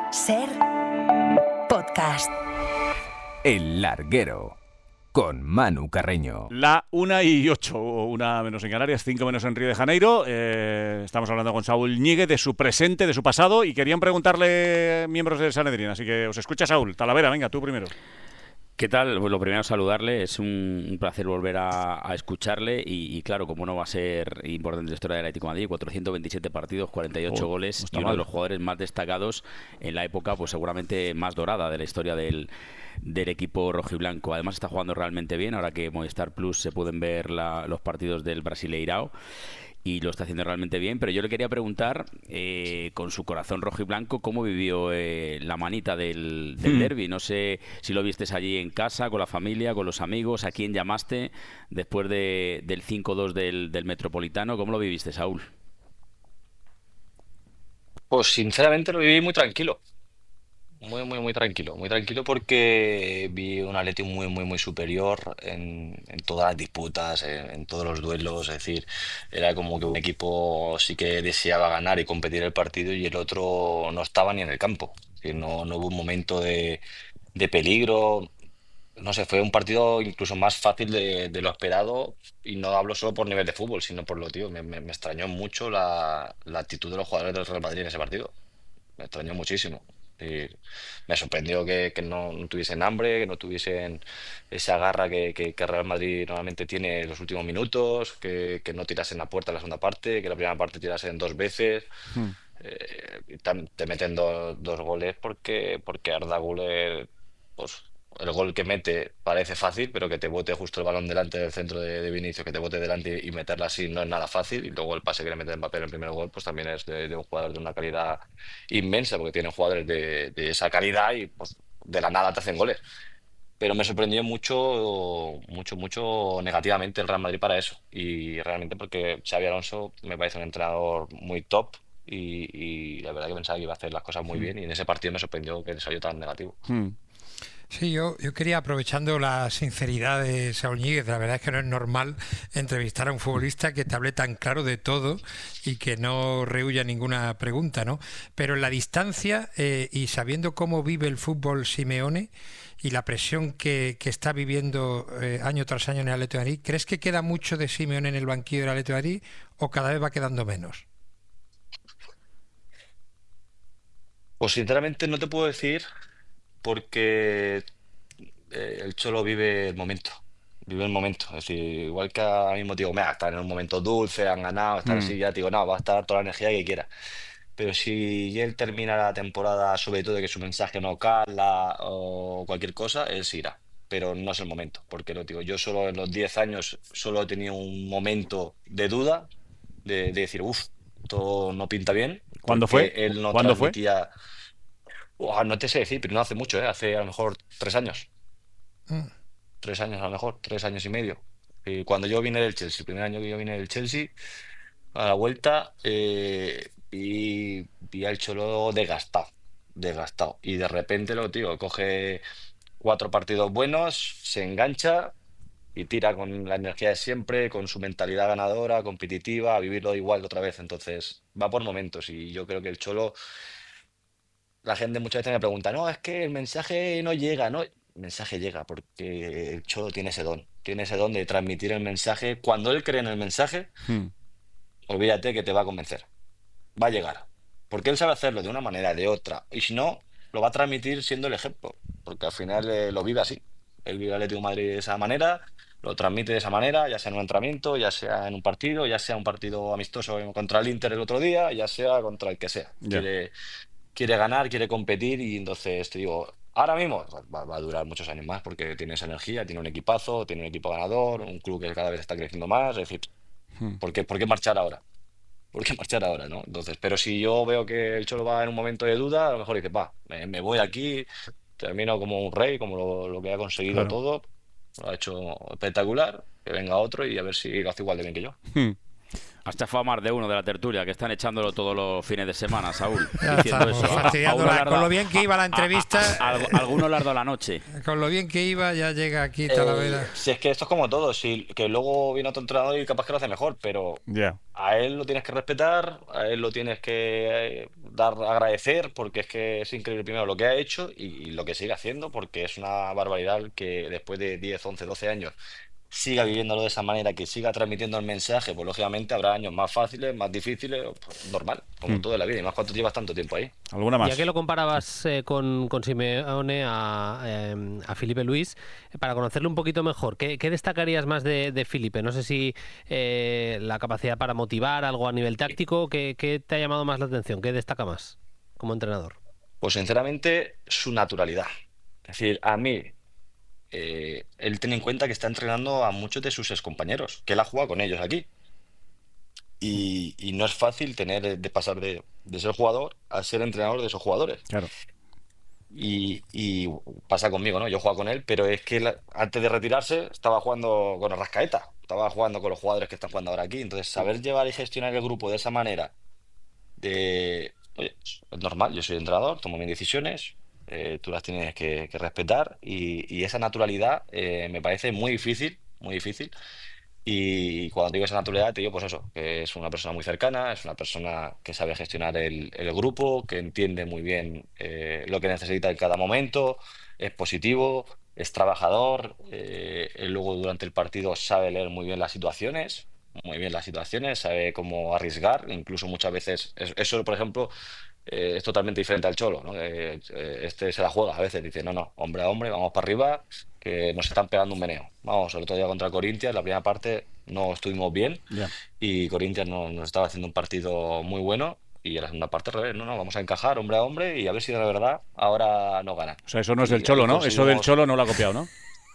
Ser podcast. El Larguero, con Manu Carreño. La 1:08, una menos en Canarias, 5 menos en Río de Janeiro. Estamos hablando con Saúl Ñíguez de su presente, de su pasado, y querían preguntarle miembros del Sanedrín. Así que os escucha, Saúl. Talavera, venga, tú primero. ¿Qué tal? Pues lo primero, saludarle. Es un placer volver a escucharle y claro, como no va a ser importante en la historia del Atlético de Madrid, 427 partidos, 48 goles y uno de los jugadores más destacados en la época, pues seguramente más dorada de la historia del equipo rojiblanco. Además está jugando realmente bien, ahora que Movistar Plus se pueden ver los partidos del Brasileirao. Y lo está haciendo realmente bien, pero yo le quería preguntar, con su corazón rojo y blanco, ¿cómo vivió la manita del derbi? No sé si lo vistes allí en casa, con la familia, con los amigos, ¿a quién llamaste después del 5-2 del Metropolitano? ¿Cómo lo viviste, Saúl? Pues sinceramente lo viví muy tranquilo, muy tranquilo porque vi un Atleti muy superior en todas las disputas, en todos los duelos, es decir, era como que un equipo sí que deseaba ganar y competir el partido y el otro no estaba ni en el campo, es decir, no hubo un momento de peligro, no sé, fue un partido incluso más fácil de lo esperado y no hablo solo por nivel de fútbol, sino por lo, tío, me extrañó mucho la actitud de los jugadores del Real Madrid en ese partido. Me extrañó muchísimo. Y me sorprendió que no tuviesen hambre, que no tuviesen esa garra que Real Madrid normalmente tiene en los últimos minutos, que no tirasen la puerta en la segunda parte, que la primera parte tirasen dos veces. Te meten dos goles porque Arda Güler, pues el gol que mete parece fácil, pero que te bote justo el balón delante del centro de Vinicius, que te bote delante y meterla así no es nada fácil. Y luego el pase que le mete Mbappé en el primer gol, pues también es de un jugador de una calidad inmensa, porque tienen jugadores de esa calidad y pues de la nada te hacen goles. Pero me sorprendió mucho negativamente el Real Madrid para eso. Y realmente porque Xabi Alonso me parece un entrenador muy top y la verdad que pensaba que iba a hacer las cosas muy bien y en ese partido me sorprendió que salió tan negativo. Sí, yo quería, aprovechando la sinceridad de Saúl Ñíguez, la verdad es que no es normal entrevistar a un futbolista que te hable tan claro de todo y que no rehúya ninguna pregunta, ¿no? Pero en la distancia y sabiendo cómo vive el fútbol Simeone y la presión que está viviendo año tras año en el Atlético de Madrid, ¿crees que queda mucho de Simeone en el banquillo del Atlético de Madrid o cada vez va quedando menos? Pues sinceramente no te puedo decir porque el Cholo vive el momento. Vive el momento. Es decir, igual que ahora mismo digo, mira, están en un momento dulce, han ganado, están así, ya te digo, no, va a estar toda la energía que quiera. Pero si él termina la temporada, sobre todo de que su mensaje no cala o cualquier cosa, él se irá. Pero no es el momento, porque lo digo, yo solo en los 10 años solo he tenido un momento de duda, de decir, uff, todo no pinta bien, ¿Cuándo porque fue? él no ¿Cuándo fue? transmitía, no te sé decir, pero no hace mucho, hace a lo mejor 3 años. Mm. 3 años a lo mejor, 3 años y medio. Y cuando yo vine del Chelsea, el primer año que yo vine del Chelsea, a la vuelta, vi al Cholo desgastado. Y de repente lo tío, coge 4 partidos buenos, se engancha y tira con la energía de siempre, con su mentalidad ganadora, competitiva, a vivirlo igual otra vez. Entonces, va por momentos y yo creo que el Cholo, la gente muchas veces me pregunta, no, es que el mensaje no llega, ¿no? El mensaje llega porque el Cholo tiene ese don de transmitir el mensaje. Cuando él cree en el mensaje, olvídate que te va a convencer, va a llegar, porque él sabe hacerlo de una manera, de otra, y si no, lo va a transmitir siendo el ejemplo, porque al final lo vive así. Él vive el Atlético de Madrid de esa manera, lo transmite de esa manera, ya sea en un entrenamiento, ya sea en un partido, ya sea un partido amistoso contra el Inter el otro día, ya sea contra el que sea. Ya. Quiere ganar, quiere competir y entonces te digo, ahora mismo va a durar muchos años más porque tiene esa energía, tiene un equipazo, tiene un equipo ganador, un club que cada vez está creciendo más, es decir, ¿por qué marchar ahora? ¿Por qué marchar ahora, no? Entonces, pero si yo veo que el Cholo va en un momento de duda, a lo mejor dice, va, me voy aquí, termino como un rey, como lo que ha conseguido Claro. todo, lo ha hecho espectacular, que venga otro y a ver si lo hace igual de bien que yo. Has chafado a más de uno de la tertulia, que están echándolo todos los fines de semana, Saúl, Ya diciendo estamos eso. fastidiándola. Con lo bien que iba la entrevista, Algunos lardo a la noche. con lo bien que iba, ya llega aquí Talavera. Si es que esto es como todo, si, que luego viene otro entrenador y capaz que lo hace mejor, pero Ya. a él lo tienes que respetar, a él lo tienes que agradecer, porque es que es increíble primero lo que ha hecho y lo que sigue haciendo, porque es una barbaridad que después de 10, 11, 12 años siga viviéndolo de esa manera, que siga transmitiendo el mensaje. Pues lógicamente habrá años más fáciles, más difíciles, pues, normal, como todo en la vida, y más cuando llevas tanto tiempo ahí. ¿Alguna más? Ya que lo comparabas con Simeone a Felipe Luis, para conocerlo un poquito mejor, ¿qué destacarías más de Felipe? No sé si la capacidad para motivar, algo a nivel táctico, ¿qué te ha llamado más la atención? ¿Qué destaca más como entrenador? Pues sinceramente, su naturalidad. Es decir, a mí, él tiene en cuenta que está entrenando a muchos de sus excompañeros, que él ha jugado con ellos aquí. Y no es fácil de pasar de ser jugador a ser entrenador de esos jugadores. Claro. Y pasa conmigo, ¿no? Yo juego con él, pero es que antes de retirarse estaba jugando con Arrascaeta, estaba jugando con los jugadores que están jugando ahora aquí. Entonces, saber llevar y gestionar el grupo de esa manera, oye, es normal, yo soy entrenador, tomo mis decisiones, tú las tienes que respetar, y esa naturalidad me parece muy difícil, muy difícil. Y cuando digo esa naturalidad, te digo pues eso, que es una persona muy cercana, es una persona que sabe gestionar el grupo, que entiende muy bien lo que necesita en cada momento, es positivo, es trabajador, él luego durante el partido sabe leer muy bien las situaciones, sabe cómo arriesgar, incluso muchas veces, eso por ejemplo, es totalmente diferente al Cholo, ¿no? Este se la juega a veces, dice, no, no, hombre a hombre, vamos para arriba, que nos están pegando un meneo. Vamos, el otro día contra Corinthians, la primera parte no estuvimos bien, Ya. y Corinthians nos estaba haciendo un partido muy bueno, y en la segunda parte al revés, no, no, vamos a encajar hombre a hombre y a ver si de verdad ahora no ganan. O sea, eso no es Y del Cholo, ahí ¿no? Eso del conseguimos. Cholo no lo ha copiado, ¿no?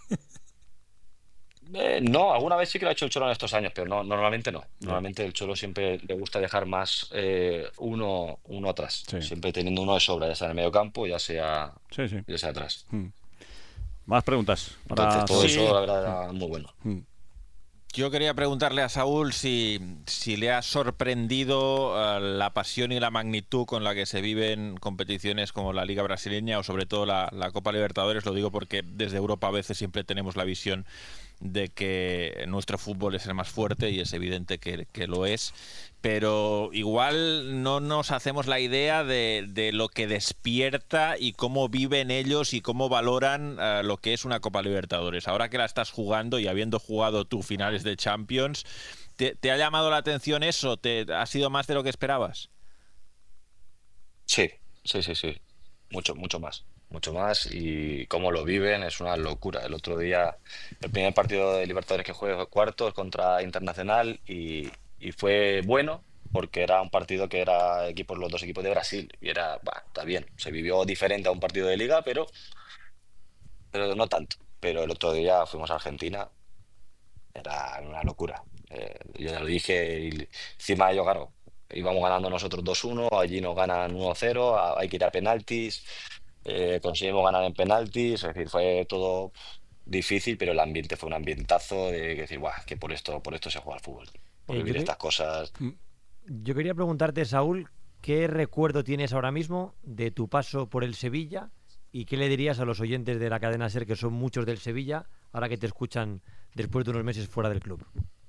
No, alguna vez sí que lo ha hecho el Cholo en estos años, pero no, normalmente no. Ya. Normalmente el Cholo siempre le gusta dejar más uno atrás, Sí. siempre teniendo uno de sobra, ya sea en el medio campo, Sí, sí. ya sea atrás. Más preguntas. Entonces Para todo Saúl. eso la verdad era muy bueno. Yo quería preguntarle a Saúl si le ha sorprendido la pasión y la magnitud con la que se viven competiciones como la Liga Brasileña o sobre todo la Copa Libertadores. Lo digo porque desde Europa a veces siempre tenemos la visión de que nuestro fútbol es el más fuerte, y es evidente que lo es, pero igual no nos hacemos la idea de lo que despierta y cómo viven ellos y cómo valoran lo que es una Copa Libertadores. Ahora que la estás jugando y habiendo jugado tú finales de Champions, ¿te ha llamado la atención eso? ¿Ha sido más de lo que esperabas? Sí, sí, sí, sí. Mucho, mucho más. Mucho más, y cómo lo viven es una locura. El otro día, el primer partido de Libertadores que jugué, cuartos contra Internacional, y fue bueno porque era un partido que era los dos equipos de Brasil, y está bien. Se vivió diferente a un partido de liga, pero no tanto. Pero el otro día fuimos a Argentina, era una locura. Yo ya lo dije, y encima ellos, claro, íbamos ganando nosotros 2-1, allí nos ganan 1-0, hay que ir a penaltis, conseguimos ganar en penaltis, es decir, fue todo difícil, pero el ambiente fue un ambientazo de decir, guau, que por esto se juega al fútbol, por Yo, vivir estas cosas. yo quería preguntarte, Saúl, ¿qué recuerdo tienes ahora mismo de tu paso por el Sevilla? ¿Y qué le dirías a los oyentes de la cadena SER, que son muchos del Sevilla, ahora que te escuchan después de unos meses fuera del club?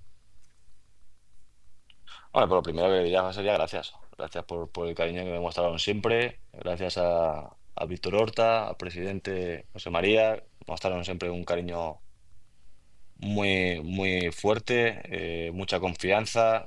Bueno, pero lo primero que le diría sería gracias. Gracias por el cariño que me mostraron siempre. Gracias a Víctor Horta, al presidente José María. Mostraron siempre un cariño muy, muy fuerte, mucha confianza.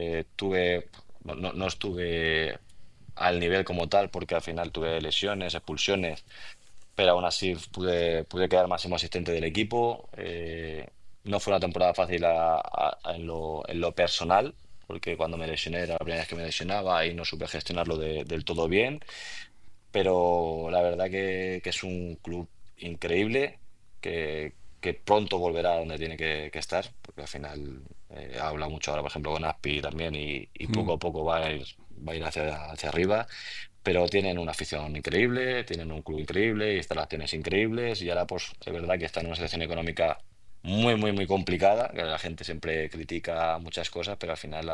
No estuve al nivel como tal, porque al final tuve lesiones, expulsiones, pero aún así pude quedar máximo asistente del equipo. No fue una temporada fácil en lo personal, porque cuando me lesioné era la primera vez que me lesionaba y no supe gestionarlo del todo bien, pero la verdad que es un club increíble, que pronto volverá a donde tiene que estar, porque al final habla mucho ahora, por ejemplo, con Aspi también, y poco a poco va a ir hacia arriba. Pero tienen una afición increíble, tienen un club increíble, instalaciones increíbles, y ahora pues es verdad que está en una situación económica muy, muy, muy complicada, que la gente siempre critica muchas cosas, pero al final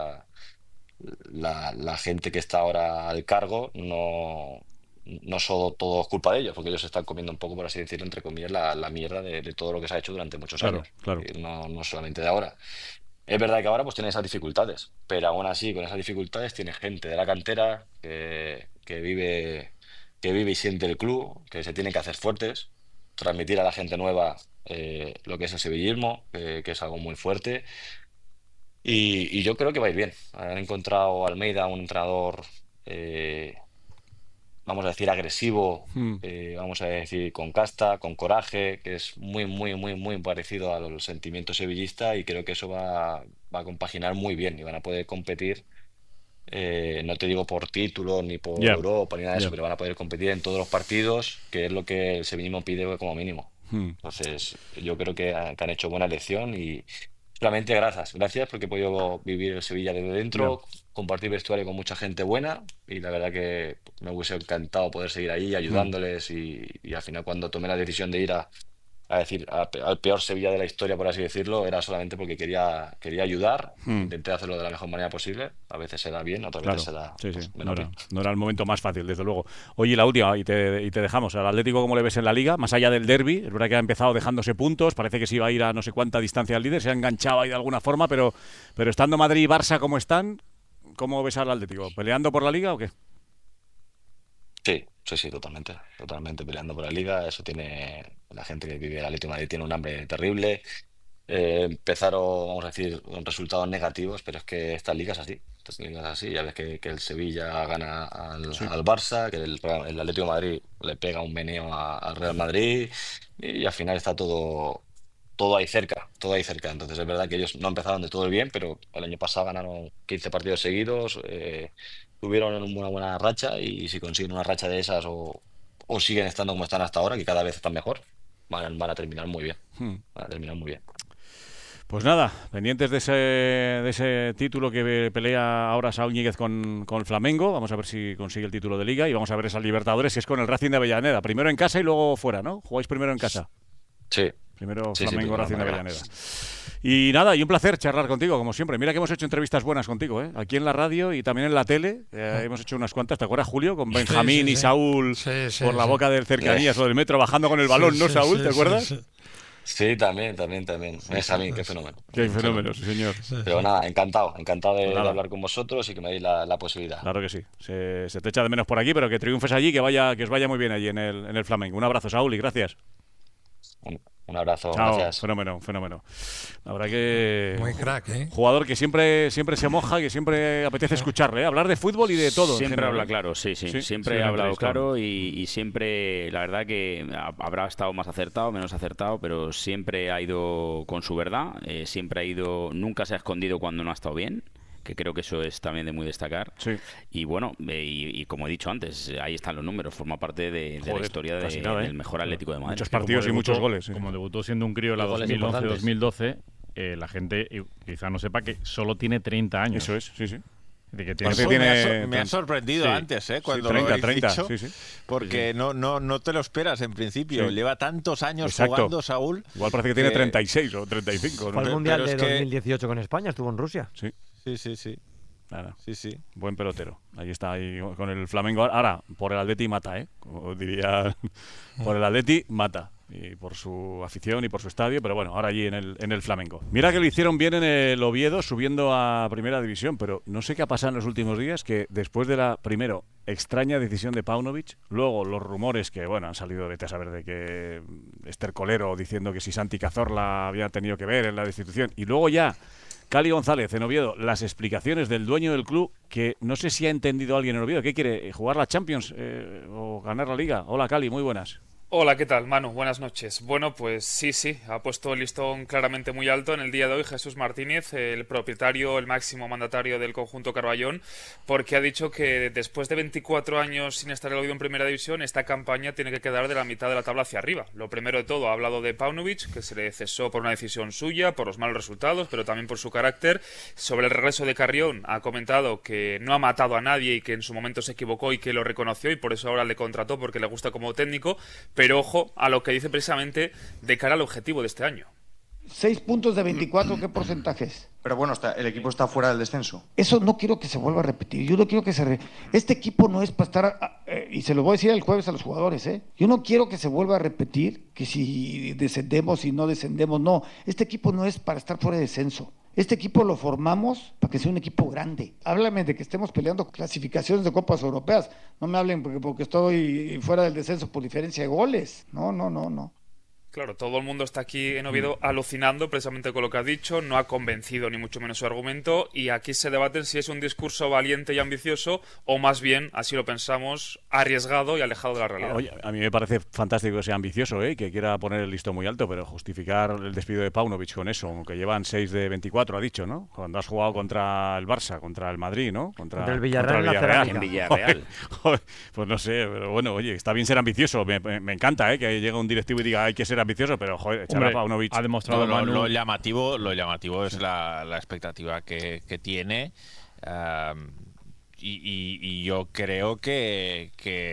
la gente que está ahora al cargo no solo todo es culpa de ellos, porque ellos están comiendo un poco, por así decirlo, entre comillas, la mierda de todo lo que se ha hecho durante muchos Claro, años. claro. No solamente de ahora. Es verdad que ahora pues tiene esas dificultades, pero aún así con esas dificultades tiene gente de la cantera que vive y siente el club, que se tienen que hacer fuertes, transmitir a la gente nueva lo que es el sevillismo, que es algo muy fuerte. Y yo creo que va a ir bien. Han encontrado Almeida un entrenador, eh, vamos a decir, agresivo, vamos a decir, con casta, con coraje, que es muy, muy, muy, muy parecido a los sentimientos sevillistas, y creo que eso va a compaginar muy bien y van a poder competir. No te digo por título ni por Europa ni nada de eso, pero van a poder competir en todos los partidos, que es lo que el sevillismo pide como mínimo. Entonces, yo creo que han hecho buena elección y solamente gracias porque he podido vivir el Sevilla desde dentro, compartir vestuario con mucha gente buena, y la verdad que me hubiese encantado poder seguir ahí ayudándoles y al final cuando tomé la decisión de ir al peor Sevilla de la historia, por así decirlo, era solamente porque quería ayudar. Intenté hacerlo de la mejor manera posible. A veces se da bien, otras veces se da menos bien. No era el momento más fácil, desde luego. Oye, la última, y te dejamos. Al Atlético, ¿cómo le ves en la Liga? Más allá del derbi, es verdad que ha empezado dejándose puntos, parece que se iba a ir a no sé cuánta distancia al líder, se ha enganchado ahí de alguna forma, pero estando Madrid y Barça como están, ¿cómo ves al Atlético? ¿Peleando por la Liga o qué? Sí, totalmente peleando por la Liga. Eso tiene la gente que vive el Atlético de Madrid, tiene un hambre terrible. Empezaron, vamos a decir, con resultados negativos, pero es que esta liga es así. Ya ves que el Sevilla gana al Barça, que el Atlético de Madrid le pega un meneo al Real Madrid, y al final está todo ahí cerca. Entonces es verdad que ellos no empezaron de todo bien, pero el año pasado ganaron 15 partidos seguidos, tuvieron una buena racha, y si consiguen una racha de esas o siguen estando como están hasta ahora, que cada vez están mejor, van a terminar muy bien. Pues nada, pendientes de ese título que pelea ahora Saúl Ñíguez con el Flamengo. Vamos a ver si consigue el título de Liga, y vamos a ver esas Libertadores, que es con el Racing de Avellaneda. Primero en casa y luego fuera, ¿no? ¿Jugáis primero en casa? Sí. Primero Flamengo, Racing de Avellaneda. Y nada, y un placer charlar contigo, como siempre. Mira que hemos hecho entrevistas buenas contigo, ¿eh? Aquí en la radio y también en la tele. Hemos hecho unas cuantas. ¿Te acuerdas, Julio? Con Benjamín y Saúl por la boca del Cercanías o del metro bajando con el balón, ¿no, Saúl? ¿Te acuerdas? Sí, también. Benjamín, qué fenómeno. Qué fenómeno, sí, señor. Pero nada, encantado de hablar con vosotros y que me deis la posibilidad. Claro que sí. Se te echa de menos por aquí, pero que triunfes allí, que os vaya muy bien allí en el Flamengo. Un abrazo, Saúl, y gracias. Un abrazo, chao, gracias. Fenómeno. La verdad que... Muy crack, ¿eh? Jugador que siempre se moja, que siempre apetece escucharle, ¿eh? Hablar de fútbol y de todo. Siempre habla claro, sí. Siempre ha hablado claro y siempre, la verdad que habrá estado más acertado, menos acertado, pero siempre ha ido con su verdad, nunca se ha escondido cuando no ha estado bien, que creo que eso es también de muy destacar. Sí. Y bueno, y como he dicho antes, ahí están los números, forma parte de la historia del mejor Atlético de Madrid. Muchos partidos y muchos goles. Como debutó siendo un crío en la 2011-2012, la gente quizá no sepa que solo tiene 30 años. Eso es, sí. De que me ha sorprendido antes, cuando 30, dicho, sí. Porque no te lo esperas en principio. Lleva tantos años jugando, Saúl. Igual parece que tiene 36 o 35. Fue el Mundial de 2018 con España, estuvo en Rusia. Sí. Nada. Sí. Buen pelotero. Ahí está, ahí con el Flamengo. Ahora, por el Atleti mata, como diría, por el Atleti mata. Y por su afición y por su estadio, pero bueno, ahora allí en el Flamengo. Mira que lo hicieron bien en el Oviedo, subiendo a Primera División, pero no sé qué ha pasado en los últimos días, que después de la, primero, extraña decisión de Paunovic, luego los rumores que, bueno, han salido, vete a saber, de que Estercolero diciendo que si Santi Cazorla había tenido que ver en la destitución, y luego ya Cali González en Oviedo, las explicaciones del dueño del club, que no sé si ha entendido alguien en Oviedo. ¿Qué quiere? ¿Jugar la Champions o ganar la Liga? Hola, Cali, muy buenas. Hola, ¿qué tal, Manu? Buenas noches. Bueno, pues sí, ha puesto el listón claramente muy alto en el día de hoy Jesús Martínez, el propietario, el máximo mandatario del conjunto Carballón, porque ha dicho que después de 24 años sin estar el Oviedo en Primera División, esta campaña tiene que quedar de la mitad de la tabla hacia arriba. Lo primero de todo, ha hablado de Paunovic, que se le cesó por una decisión suya, por los malos resultados, pero también por su carácter. Sobre el regreso de Carrión, ha comentado que no ha matado a nadie y que en su momento se equivocó y que lo reconoció y por eso ahora le contrató porque le gusta como técnico. Pero ojo a lo que dice precisamente de cara al objetivo de este año. 6 puntos de 24, ¿qué porcentaje es? Pero bueno, el equipo está fuera del descenso. Eso no quiero que se vuelva a repetir. Yo no quiero que Este equipo no es para estar... y se lo voy a decir el jueves a los jugadores, Yo no quiero que se vuelva a repetir que si descendemos y no descendemos. No, este equipo no es para estar fuera de descenso. Este equipo lo formamos para que sea un equipo grande. Háblame de que estemos peleando clasificaciones de Copas Europeas. No me hablen porque estoy fuera del descenso por diferencia de goles. No. Claro, todo el mundo está aquí en Oviedo alucinando precisamente con lo que ha dicho, no ha convencido ni mucho menos su argumento, y aquí se debaten si es un discurso valiente y ambicioso o más bien, así lo pensamos, arriesgado y alejado de la realidad. Oye, a mí me parece fantástico que sea ambicioso, que quiera poner el listón muy alto, pero justificar el despido de Paunovic con eso, aunque llevan 6 de 24, ha dicho, ¿no? Cuando has jugado contra el Barça, contra el Madrid, ¿no? Contra el Villarreal. En Villarreal. Joder, pues no sé, pero bueno, oye, está bien ser ambicioso, me encanta, que llegue un directivo y diga hay que ser ambicioso, pero joder, echar a Paunovic. Ha demostrado lo llamativo es la expectativa que tiene. Y yo creo que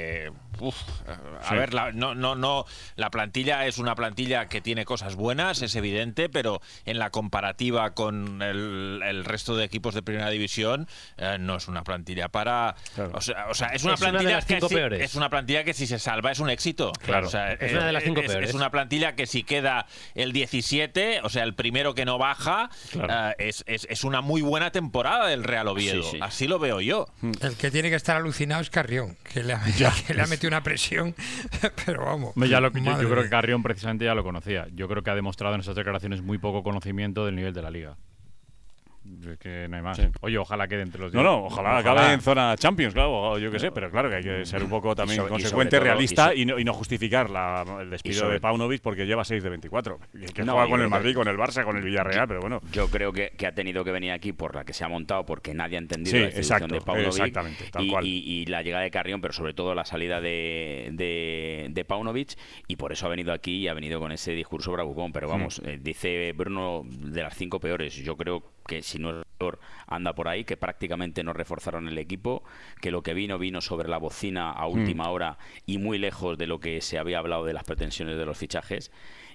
a ver, la plantilla es una plantilla que tiene cosas buenas, es evidente, pero en la comparativa con el resto de equipos de primera división no es una plantilla para, claro. o sea, es una plantilla es una plantilla que si se salva es un éxito. Claro. O sea, es una de las 5 peores. Es una plantilla que si queda el 17, o sea, el primero que no baja, claro. Es una muy buena temporada del Real Oviedo. Sí. Así lo veo yo. El que tiene que estar alucinado es Carrión, que le ha metido una presión, pero vamos. Yo creo que Carrión precisamente ya lo conocía. Yo creo que ha demostrado en esas declaraciones muy poco conocimiento del nivel de la Liga. Es que no hay más. Sí. Oye, ojalá quede entre los 10. Ojalá acabe en zona Champions, claro, yo qué sé, pero claro que hay que ser un poco también consecuente, realista y no justificar el despido de Paunovic porque lleva 6 de 24. Que juega con el Madrid, con el Barça, con el Villarreal, pero bueno. Yo creo que ha tenido que venir aquí por la que se ha montado, porque nadie ha entendido la decisión de Paunovic. Exactamente, tal cual. Y la llegada de Carrión, pero sobre todo la salida de Paunovic, y por eso ha venido aquí y ha venido con ese discurso bravucón. Pero vamos, dice Bruno de las 5 peores. Yo creo que si no es peor, anda por ahí, que prácticamente no reforzaron el equipo, que lo que vino sobre la bocina a última hora y muy lejos de lo que se había hablado de las pretensiones de los fichajes,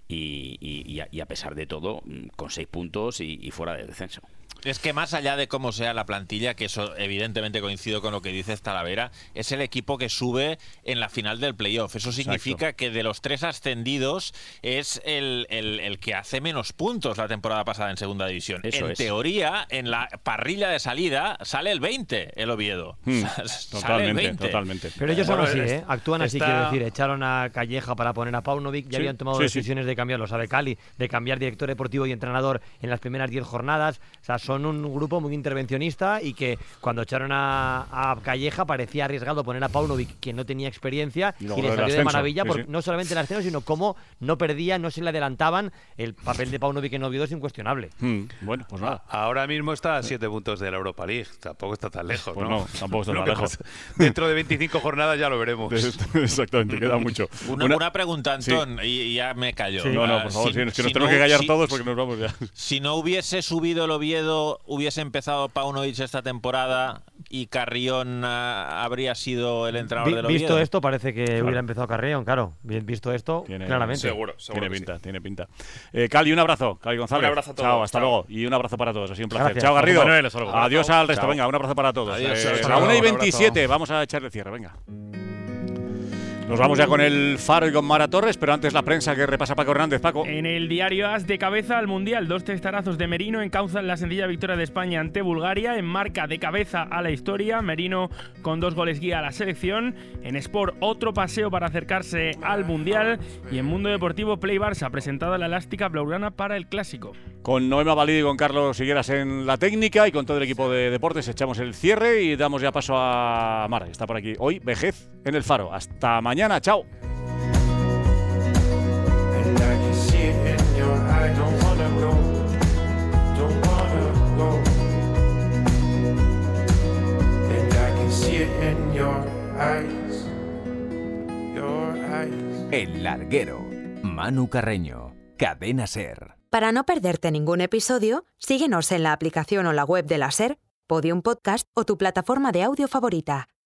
y a pesar de todo, con 6 puntos y fuera de descenso. Es que más allá de cómo sea la plantilla, que eso evidentemente coincido con lo que dice Talavera, es el equipo que sube en la final del playoff. Eso significa que de los 3 ascendidos es el que hace menos puntos la temporada pasada en segunda división. En teoría, en la parrilla de salida sale el 20 el Oviedo. Totalmente. Pero ellos son así, actúan así, quiero decir. Echaron a Calleja para poner a Paunovic, ya habían tomado decisiones de cambiarlo, sabe Cali, de cambiar director deportivo y entrenador en las primeras 10 jornadas. O sea, son un grupo muy intervencionista, y que cuando echaron a Calleja parecía arriesgado poner a Paunovic, que no tenía experiencia, y le salió de maravilla, no solamente el ascenso, sino cómo no perdía, no se le adelantaban. El papel de Paunovic en Oviedo es incuestionable. Bueno, pues nada. Ahora mismo está a 7 puntos de la Europa League, tampoco está tan lejos. Pues no, tampoco está tan lejos. Dentro de 25 jornadas ya lo veremos. Exactamente, queda mucho. Una pregunta, Antón, y ya me callo. Sí. No, por favor, es que nos tenemos que callar todos porque nos vamos ya. Si no hubiese subido el Oviedo, hubiese empezado Paunovic esta temporada y Carrión habría sido el entrenador del Oviedo. Visto esto, parece que hubiera empezado Carrión, claro. Bien visto esto, claramente. Seguro Tiene pinta. Cali, un abrazo. Cali González. Un abrazo a todos. Chao, hasta luego. Y un abrazo para todos. Ha sido un placer. Gracias. Chao, Garrido. Manuel, adiós al resto. Venga, un abrazo para todos. Adiós. A la 1:27. Vamos a echarle cierre. Venga. Nos vamos ya con el Faro y con Mara Torres, pero antes la prensa que repasa Paco Hernández. Paco. En el diario AS, de cabeza al Mundial, 2 testarazos de Merino encauzan la sencilla victoria de España ante Bulgaria. En Marca, de cabeza a la historia, Merino con 2 goles guía a la selección. En Sport, otro paseo para acercarse al Mundial. Y en Mundo Deportivo, Play Barça, presentada la elástica blaugrana para el Clásico. Con Noema Valido y con Carlos Higueras en la técnica y con todo el equipo de deportes echamos el cierre y damos ya paso a Mara, que está por aquí hoy, Vejez en el Faro. Hasta mañana, chao. El Larguero. Manu Carreño. Cadena SER. Para no perderte ningún episodio, síguenos en la aplicación o la web de la SER, Podium Podcast o tu plataforma de audio favorita.